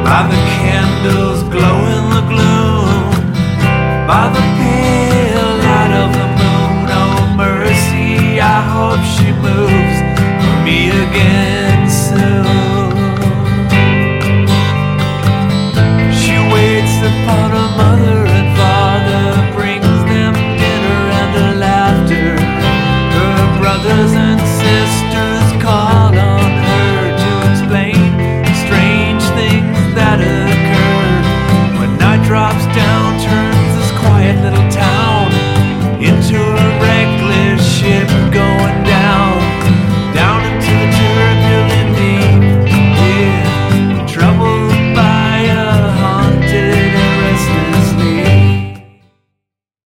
by the candles glow in the gloom, by the pale light of the moon. Oh mercy, I hope she moves for me again.